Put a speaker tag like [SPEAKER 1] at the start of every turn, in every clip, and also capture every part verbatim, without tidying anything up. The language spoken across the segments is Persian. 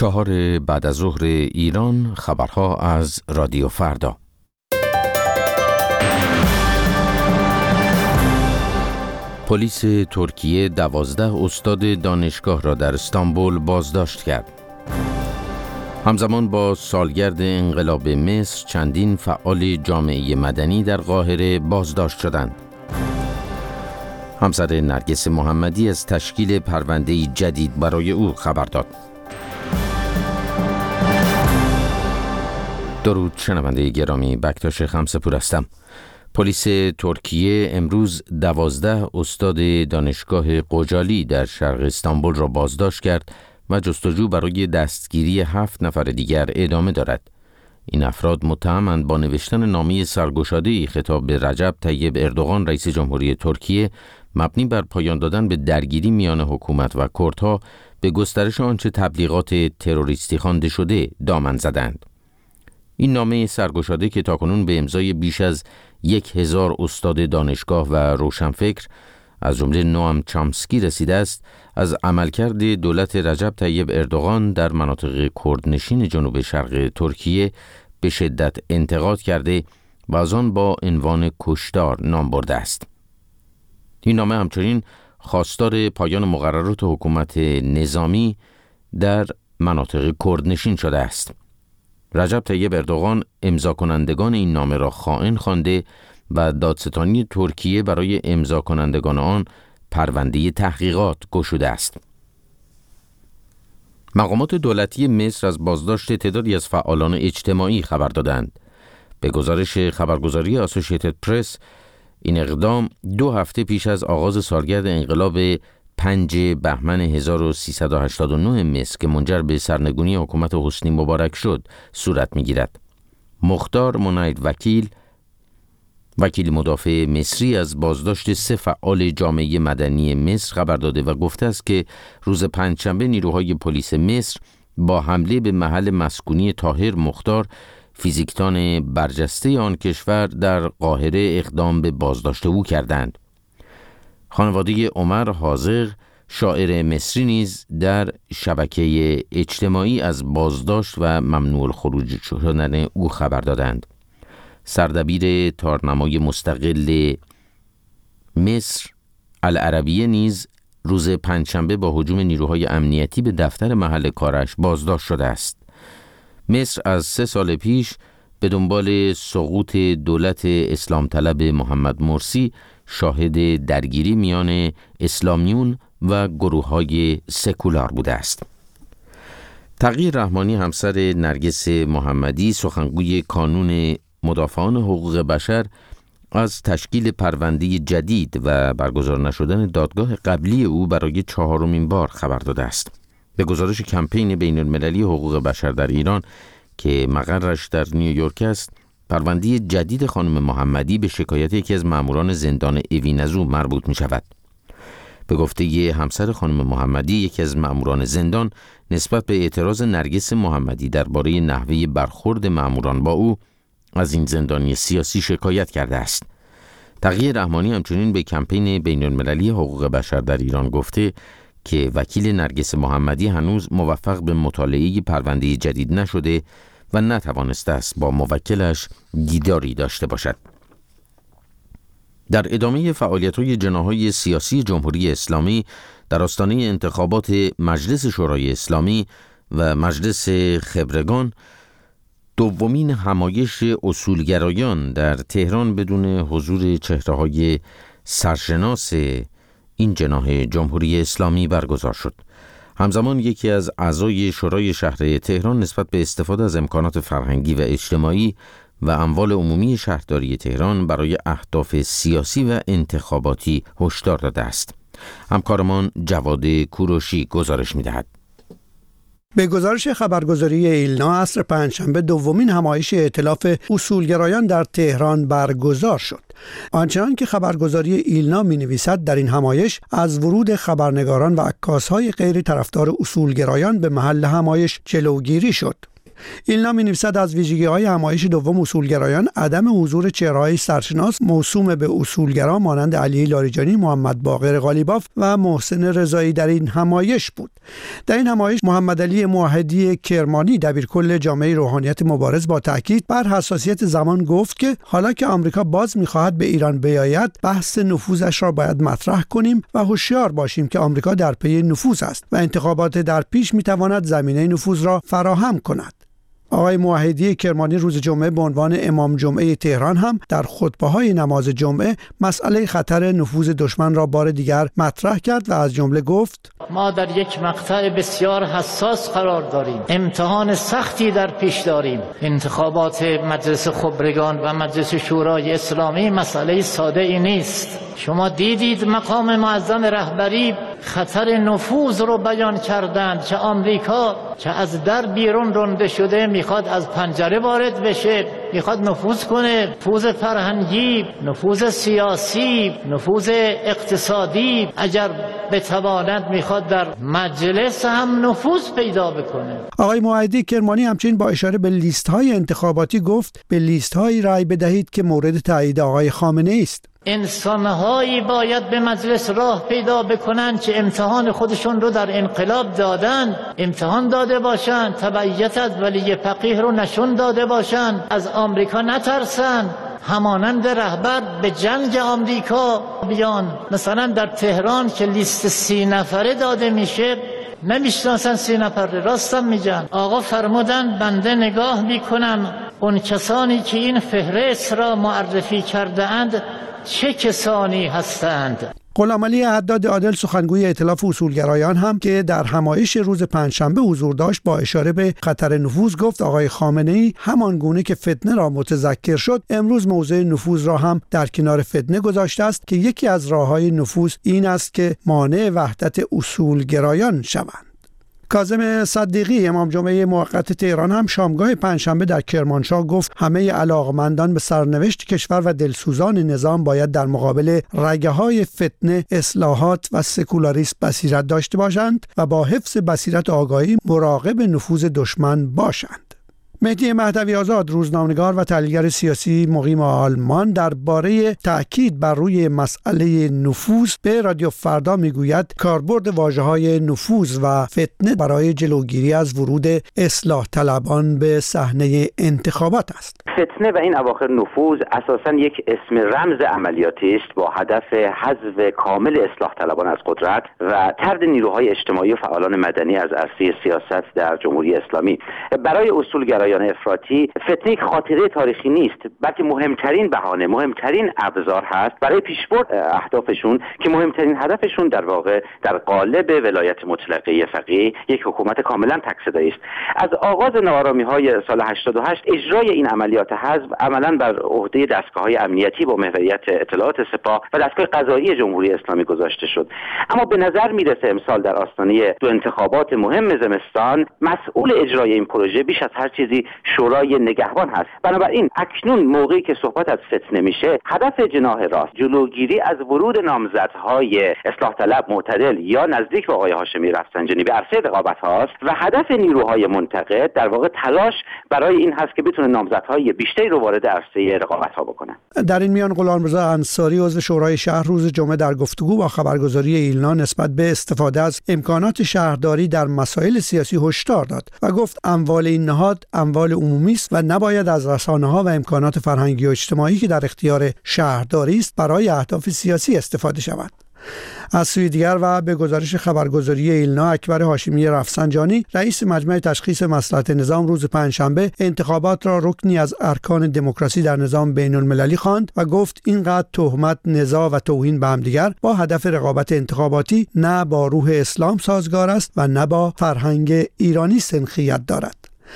[SPEAKER 1] چهار بعد از ظهر ایران، خبرها از رادیو فردا. پلیس ترکیه دوازده استاد دانشگاه را در استانبول بازداشت کرد. همزمان با سالگرد انقلاب مصر، چندین فعال جامعه مدنی در قاهره بازداشت شدند. همسر نرگس محمدی از تشکیل پرونده جدید برای او خبر داد. درود شنونده گرامی، بکتاش خمسه‌پور هستم. پلیس ترکیه امروز دوازده استاد دانشگاه قجالی در شرق استانبول را بازداشت کرد و جستجو برای دستگیری هفت نفر دیگر ادامه دارد. این افراد متهمند با نوشتن نامه سرگشاده‌ای خطاب به رجب طیب اردوغان رئیس جمهوری ترکیه مبنی بر پایان دادن به درگیری میان حکومت و کردها به گسترش آنچه تبلیغات تروریستی خوانده شده دامن زدند. این نامه سرگشاده که تاکنون به امضای بیش از یک هزار استاد دانشگاه و روشنفکر از جمله نوام چامسکی رسیده است، از عملکرد دولت رجب طیب اردوغان در مناطق کردنشین جنوب شرق ترکیه به شدت انتقاد کرده و از آن با عنوان کشتار نام برده است. این نامه همچنین خواستار پایان مقررات حکومت نظامی در مناطق کردنشین شده است. رجب طیب اردوغان امضا کنندگان این نامه را خائن خوانده و دادستانی ترکیه برای امضا کنندگان آن پرونده تحقیقات گشوده است. مقامات دولتی مصر از بازداشت تعدادی از فعالان اجتماعی خبر دادند. به گزارش خبرگزاری اسوسییتد پرس، این اقدام دو هفته پیش از آغاز سالگرد انقلاب پنج بهمن هزار و سیصد و هشتاد و نه مصر که منجر به سرنگونی حکومت حسنی مبارک شد صورت می‌گیرد. مختار منید وکیل وکیل مدافع مصری از بازداشت سه فعال جامعه مدنی مصر خبر داده و گفته است که روز پنجشنبه نیروهای پلیس مصر با حمله به محل مسکونی طاهر مختار، فیزیکدان برجسته آن کشور در قاهره، اقدام به بازداشت او کردند. خانواده عمر حاذق، شاعر مصری نیز در شبکه اجتماعی از بازداشت و ممنوع الخروج شدن او خبر دادند. سردبیر تارنمای مستقل مصر العربیه نیز روز پنجشنبه با هجوم نیروهای امنیتی به دفتر محل کارش بازداشت شده است. مصر از سه سال پیش به دنبال سقوط دولت اسلام طلب محمد مرسی شاهد درگیری میان اسلامیون و گروه‌های سکولار بوده است. تقی رحمانی، همسر نرگس محمدی، سخنگوی کانون مدافعان حقوق بشر، از تشکیل پرونده جدید و برگزار نشدن دادگاه قبلی او برای چهارمین بار خبر داده است. به گزارش کمپین بین المللی حقوق بشر در ایران که مقرش در نیویورک است، پرونده جدید خانم محمدی به شکایت یکی از ماموران زندان اوینزو مربوط می شود. به گفته همسر خانم محمدی، یکی از ماموران زندان نسبت به اعتراض نرگس محمدی درباره نحوه برخورد ماموران با او از این زندانی سیاسی شکایت کرده است. تقی رحمانی همچنین به کمپین بین المللی حقوق بشر در ایران گفته که وکیل نرگس محمدی هنوز موفق به مطالعه پرونده جدید نشده و نتوانسته است با موکلش دیداری داشته باشد. در ادامه فعالیت‌های جناح‌های سیاسی جمهوری اسلامی در آستانه انتخابات مجلس شورای اسلامی و مجلس خبرگان، دومین همایش اصولگرایان در تهران بدون حضور چهره‌های سرشناس این جناح جمهوری اسلامی برگزار شد. همزمان یکی از اعضای شورای شهر تهران نسبت به استفاده از امکانات فرهنگی و اجتماعی و اموال عمومی شهرداری تهران برای اهداف سیاسی و انتخاباتی هشدار داده است. همکارمان جواد کوروشی گزارش می‌دهد.
[SPEAKER 2] به گزارش خبرگزاری ایلنا، عصر پنجشنبه دومین همایش ائتلاف اصولگرایان در تهران برگزار شد. آنچنان که خبرگزاری ایلنا می‌نویسد، در این همایش از ورود خبرنگاران و عکاس‌های غیر طرفدار اصولگرایان به محل همایش جلوگیری شد. ایلنا می‌نویسد از ویژگی‌های همایش دوم اصولگرایان عدم حضور چهره‌های سرشناس موسوم به اصولگرا مانند علی لاریجانی، محمد باقر قالیباف و محسن رضایی در این همایش بود. در این همایش محمد علی موحدی کرمانی دبیرکل جامعه روحانیت مبارز با تاکید بر حساسیت زمان گفت که حالا که آمریکا باز می‌خواهد به ایران بیاید، بحث نفوذش را باید مطرح کنیم و هوشیار باشیم که آمریکا در پی نفوذ است و انتخابات در پیش می‌تواند زمینه نفوذ را فراهم کند. آقای موحدی کرمانی روز جمعه به عنوان امام جمعه تهران هم در خطبه‌های نماز جمعه مسئله خطر نفوذ دشمن را بار دیگر مطرح کرد و از جمله گفت:
[SPEAKER 3] ما در یک مقطع بسیار حساس قرار داریم، امتحان سختی در پیش داریم. انتخابات مجلس خبرگان و مجلس شورای اسلامی مسئله ساده ای نیست. شما دیدید مقام معظم رهبری خطر نفوذ رو بیان کردند که آمریکا که از در بیرون رانده شده میخواد از پنجره وارد بشه، میخواد نفوذ کنه، نفوذ فرهنگی، نفوذ سیاسی، نفوذ اقتصادی، اگر بتواند میخواد در مجلس هم نفوذ پیدا بکنه.
[SPEAKER 2] آقای موحدی کرمانی همچنین با اشاره به لیست‌های انتخاباتی گفت به لیست‌های رأی بدهید که مورد تایید آقای خامنه‌ای است.
[SPEAKER 3] انسان‌هایی باید به مجلس راه پیدا بکنن که امتحان خودشون رو در انقلاب دادن، امتحان داده باشن، تبعیت از ولی فقیه رو نشون داده باشن، از آمریکا نترسن، همانند رهبر به جنگ آمریکا بیان. مثلا در تهران که لیست سی نفره داده میشه نمیشناسن سی نفره، راستم میگن. آقا فرمودن بنده نگاه میکنم اون کسانی که این فهرست را معرفی کرده اند چه کسانی هستند.
[SPEAKER 2] غلامعلی حداد عادل سخنگوی ائتلاف اصولگرایان هم که در همایش روز پنجشنبه حضور داشت با اشاره به خطر نفوذ گفت آقای خامنه‌ای همان گونه که فتنه را متذکر شد امروز موضع نفوذ را هم در کنار فتنه گذاشته است که یکی از راه‌های نفوذ این است که مانع وحدت اصولگرایان شوند. کاظم صدیقی امام جمعه موقت تهران هم شامگاه پنجشنبه در کرمانشاه گفت همه علاقمندان به سرنوشت کشور و دلسوزان نظام باید در مقابل رگه‌های فتنه، اصلاحات و سکولاریسم بصیرت داشته باشند و با حفظ بصیرت آگاهی مراقب نفوذ دشمن باشند. مهدی مهدوی آزاد روزنامه‌نگار و تحلیلگر سیاسی مقیم آلمان درباره تأکید بر روی مسئله نفوذ به رادیو فردا میگوید کاربرد واژه‌های نفوذ و فتنه برای جلوگیری از ورود اصلاح طلبان به صحنه انتخابات است.
[SPEAKER 4] فتنه و این اواخر نفوذ اساساً یک اسم رمز عملیاتی است با هدف حذف کامل اصلاح طلبان از قدرت و طرد نیروهای اجتماعی و فعالان مدنی از عرصه سیاست در جمهوری اسلامی. برای اصولگرایان افراطی فتنه یک خاطره تاریخی نیست، بلکه مهمترین بهانه، مهمترین ابزار هست برای پیشبرد اهدافشون که مهمترین هدفشون در واقع در قالب ولایت مطلقه فقیه یک حکومت کاملا تک‌صدایی است. از آغاز ناآرامی‌های سال هشتاد و هشت اجرای این عملیات حذف عملاً بر عهده دستگاه‌های امنیتی با محوریت اطلاعات سپاه و دستگاه قضایی جمهوری اسلامی گذاشته شد. اما به نظر میرسه امسال در آستانه دو انتخابات مهم زمستان مسئول اجرای این پروژه بیش از هر چیزی شورای نگهبان هست. بنابراین اکنون موقعی که صحبت از فتنه میشه هدف جناح راست جلوگیری از ورود نامزدهای اصلاح طلب معتدل یا نزدیک به آقای هاشمی رفسنجانی به عرصه رقابت هاست و هدف نیروهای منتقد در واقع تلاش برای این هست که بتونه نامزدهای بیشتری رو وارد عرصه رقابت ها بکنه.
[SPEAKER 2] در این میان غلامرضا انصاری عضو شورای شهر روز جمعه در گفتگو با خبرگزاری ایلنا نسبت به استفاده از امکانات شهرداری در مسائل سیاسی هشدار داد و گفت اموال این نهاد اموال عمومی است و نباید از رسانه‌ها و امکانات فرهنگی و اجتماعی که در اختیار شهرداری است برای اهداف سیاسی استفاده شود. از سوی دیگر و به گزارش خبرگزاری ایلنا اکبر هاشمی رفسنجانی رئیس مجمع تشخیص مصلحت نظام روز پنجشنبه انتخابات را رکنی از ارکان دموکراسی در نظام بین المللی خواند و گفت اینقدر تهمت، نزاع و توهین به همدیگر با هدف رقابت انتخاباتی نه با روح اسلام سازگار است و نه با فرهنگ ایرانی سنخیت دارد.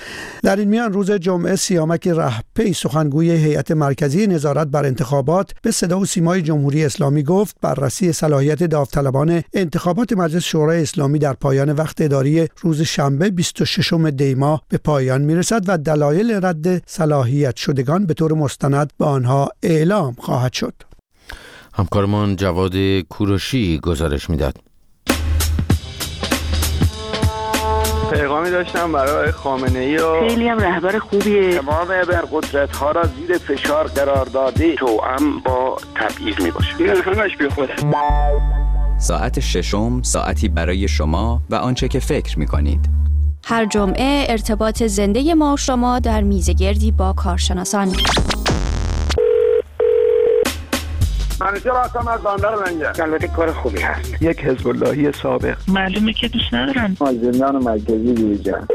[SPEAKER 2] در این میان روز جمعه سیامک رهپی سخنگوی هیئت مرکزی نظارت بر انتخابات به صدا و سیمای جمهوری اسلامی گفت بررسی صلاحیت داوطلبان انتخابات مجلس شورای اسلامی در پایان وقت اداری روز شنبه بیست و ششم دی ماه به پایان میرسد و دلایل رد صلاحیت شدگان به طور مستند به آنها اعلام خواهد شد.
[SPEAKER 1] همکارمان جواد کوروشی گزارش میداد.
[SPEAKER 5] پیغامی داشتم برای خامنه‌ای و
[SPEAKER 6] خیلی هم رهبر خوبیه.
[SPEAKER 7] تمام ابرقدرت‌ها را زیر فشار قرار داده، توأم با تبعیض میباشه.
[SPEAKER 5] این همش بی خوده.
[SPEAKER 8] ساعت ششم، ساعتی برای شما و آنچه که فکر می‌کنید.
[SPEAKER 9] هر جمعه ارتباط زنده ما و شما در میزگردی با کارشناسان.
[SPEAKER 7] منیجر هستم از بندر لنگه. البته کار خوبی هست.
[SPEAKER 5] یک حزب اللهی سابق.
[SPEAKER 6] معلومه که دوست ندارن.
[SPEAKER 7] از زندان مرکزی بیرون.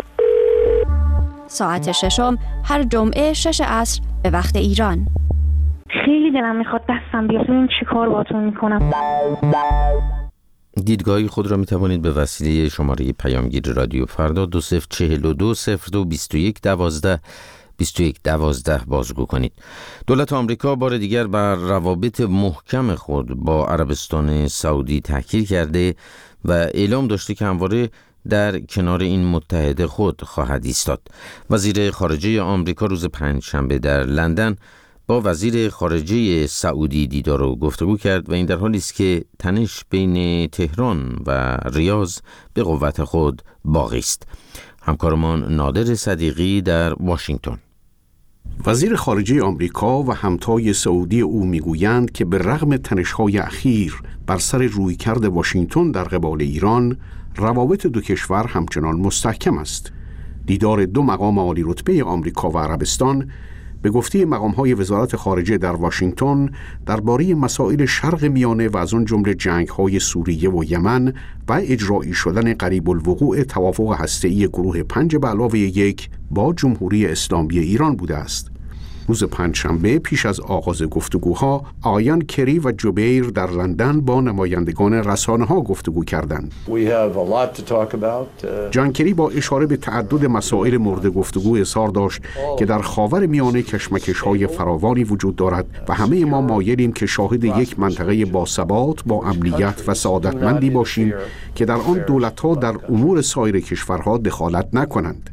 [SPEAKER 9] ساعت ششم هر جمعه شش عصر به وقت ایران.
[SPEAKER 6] خیلی دلم میخواد دستم بیاد ببینم چی کار باهاتون میکنم.
[SPEAKER 1] دیدگاهی خود را می توانید به وسیله شماره پیامگیر رادیو فردا دو صفر چهل و دو صفر دو بیست و یک دوازده بیست و یک دوازده بازگو کنید. دولت آمریکا بار دیگر بر روابط محکم خود با عربستان سعودی تاکید کرده و اعلام داشته که همواره در کنار این متحد خود خواهد ایستاد. وزیر خارجه آمریکا روز پنجشنبه در لندن با وزیر خارجه سعودی دیدار و گفتگو کرد و این در حالی است که تنش بین تهران و ریاض به قوت خود باقی است. همکارمان نادر صدیقی در واشنگتن.
[SPEAKER 10] وزیر خارجه آمریکا و همتای سعودی او میگویند که به رغم تنش‌های اخیر بر سر رویکرد واشنگتن در قبال ایران، روابط دو کشور همچنان مستحکم است. دیدار دو مقام عالی رتبه آمریکا و عربستان به گفته مقام‌های وزارت خارجه در واشنگتن درباره مسائل شرق میانه و از آن جمله جنگ‌های سوریه و یمن و اجرایی شدن قریب الوقوع توافق هسته‌ای گروه پنج به علاوه یک با جمهوری اسلامی ایران بوده است. روز پنجشنبه پیش از آغاز گفتگوها، آقایان کری و جبیر در لندن با نمایندگان رسانه‌ها گفتگو کردند. جان کری با اشاره به تعدد مسائل مورد گفتگو اظهار داشت که در خاور میانه کشمکش‌های فراوانی وجود دارد و همه ما مایلیم که شاهد یک منطقه با ثبات، با امنیت و سعادتمندی باشیم که در آن دولت‌ها در امور سایر کشورها دخالت نکنند.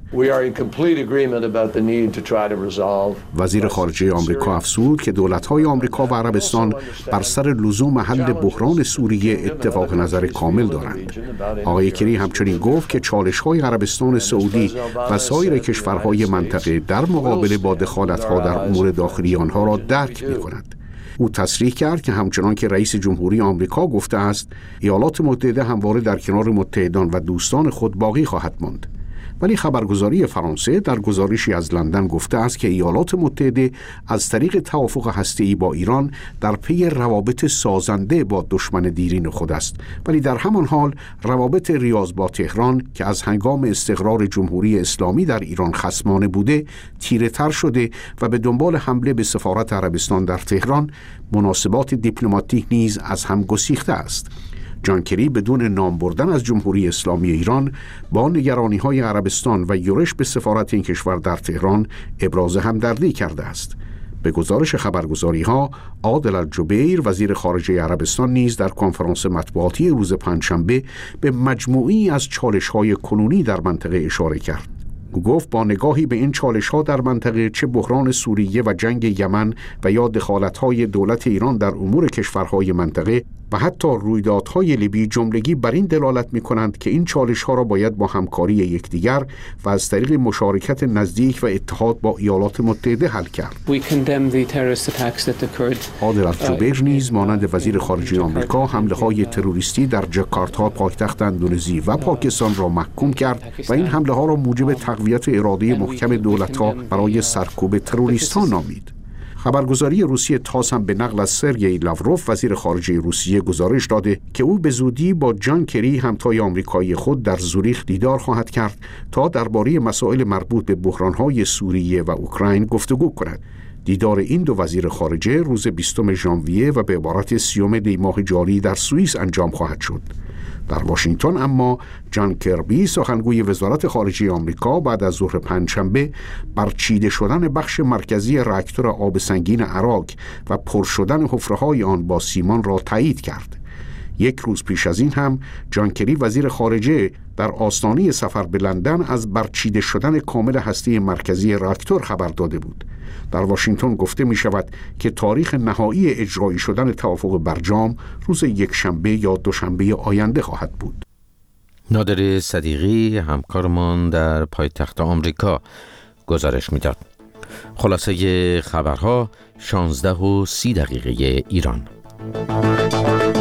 [SPEAKER 10] وزیر خارجه آمریکا افزود که دولت‌های آمریکا و عربستان بر سر لزوم حل بحران سوریه اتفاق نظر کامل دارند. آقای کری همچنین گفت که چالش‌های عربستان سعودی و سایر کشورهای منطقه در مقابله با دخالت‌ها در امور داخلی آنها را درک می‌کند. او تصریح کرد که همچنان که رئیس جمهوری آمریکا گفته است، ایالات متحده همواره در کنار متحدان و دوستان خود باقی خواهد ماند. ولی خبرگزاری فرانسه در گزارشی از لندن گفته است که ایالات متحده از طریق توافق هسته‌ای با ایران در پی روابط سازنده با دشمن دیرین خود است، ولی در همان حال روابط ریاض با تهران که از هنگام استقرار جمهوری اسلامی در ایران خصمانه بوده تیره تر شده و به دنبال حمله به سفارت عربستان در تهران مناسبات دیپلماتیک نیز از هم گسیخته است. جان کری بدون نام بردن از جمهوری اسلامی ایران با نگرانی‌های عربستان و یورش به سفارت این کشور در تهران ابراز همدردی کرده است. به گزارش خبرگزاری‌ها، عادل الجبیر وزیر خارجه عربستان نیز در کنفرانس مطبوعاتی روز پنجشنبه به مجموعی از چالش‌های کنونی در منطقه اشاره کرد. او گفت با نگاهی به این چالش‌ها در منطقه، چه بحران سوریه و جنگ یمن و یا دخالت‌های دولت ایران در امور کشورهای منطقه و حتی رویدادهای لیبی، جملگی بر این دلالت می‌کنند که این چالش‌ها را باید با همکاری یکدیگر و از طریق مشارکت نزدیک و اتحاد با ایالات متحده حل کرد. عادل الجبیر نیز مانند وزیر خارجه آمریکا حمله‌های تروریستی در جاکارتا پایتخت اندونزی و پاکستان را محکوم کرد و این حمله‌ها را موجب تقویت اراده محکم دولت‌ها برای سرکوب تروریست‌ها نامید. خبرگزاری روسیه تاس هم به نقل از سرگئی لاوروف وزیر خارجه روسیه گزارش داده که او به زودی با جان کری همتای آمریکایی خود در زوریخ دیدار خواهد کرد تا درباره مسائل مربوط به بحران‌های سوریه و اوکراین گفتگو کند. دیدار این دو وزیر خارجه روز بیستم ژانویه و به عبارت سیوم دی ماه جاری در سوئیس انجام خواهد شد. در واشنگتن اما جان کربی سخنگوی وزارت خارجه آمریکا بعد از ظهر پنجشنبه بر چیده شدن بخش مرکزی راکتور آب سنگین عراق و پر شدن حفره‌های آن با سیمان را تایید کرد. یک روز پیش از این هم جان کری وزیر خارجه در آستانه سفر به لندن از برچیده شدن کامل هسته مرکزی راکتور خبر داده بود. در واشنگتن گفته می شود که تاریخ نهایی اجرایی شدن توافق برجام روز یک شنبه یا دوشنبه آینده خواهد بود.
[SPEAKER 1] نادر صدیقی همکارمان در پایتخت آمریکا گزارش میداد. خلاصه خبرها شانزده و سی دقیقه ایران.